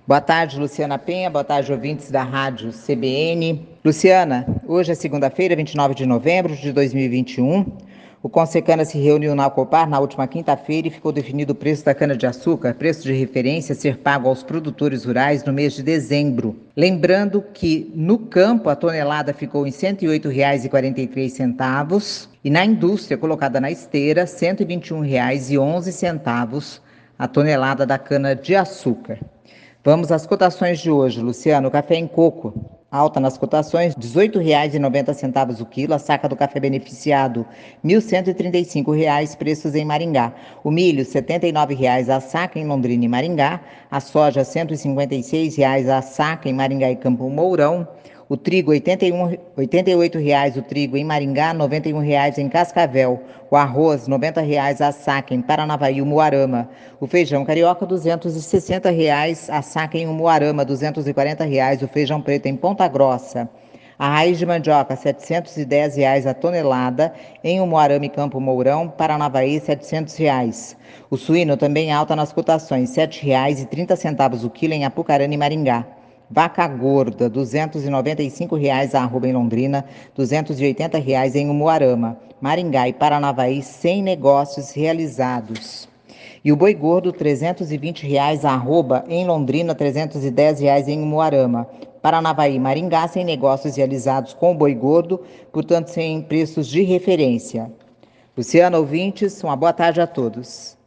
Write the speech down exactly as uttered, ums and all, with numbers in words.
Boa tarde, Luciana Penha. Boa tarde, ouvintes da Rádio C B N. Luciana, hoje é segunda-feira, vinte e nove de novembro de dois mil e vinte e um. O Consecana se reuniu na Alcopar na última quinta-feira e ficou definido o preço da cana-de-açúcar, preço de referência a ser pago aos produtores rurais no mês de dezembro. Lembrando que no campo a tonelada ficou em cento e oito reais e quarenta e três centavos e na indústria, colocada na esteira, cento e vinte e um reais e onze centavos a tonelada da cana-de-açúcar. Vamos às cotações de hoje, Luciano. O café em coco, alta nas cotações, dezoito reais e noventa centavos o quilo. A saca do café beneficiado, mil cento e trinta e cinco reais, preços em Maringá. O milho, setenta e nove reais a saca em Londrina e Maringá. A soja, cento e cinquenta e seis reais a saca em Maringá e Campo Mourão. O trigo, oitenta e um, oitenta e oito reais o trigo em Maringá, noventa e um reais em Cascavel. O arroz, noventa reais a saca em Paranavaí e Umuarama. O feijão carioca, duzentos e sessenta reais a saca em Umuarama, duzentos e quarenta reais o feijão preto em Ponta Grossa. A raiz de mandioca, setecentos e dez reais a tonelada em Umuarama e Campo Mourão. Paranavaí, setecentos reais. O suíno também alta nas cotações, sete reais e trinta centavos o quilo em Apucarana e Maringá. Vaca gorda, duzentos e noventa e cinco reais a arroba em Londrina, duzentos e oitenta reais em Umuarama. Maringá e Paranavaí, sem negócios realizados. E o boi gordo, trezentos e vinte reais a arroba em Londrina, trezentos e dez reais em Umuarama. Paranavaí e Maringá, sem negócios realizados com o boi gordo, portanto sem preços de referência. Luciana, ouvintes, uma boa tarde a todos.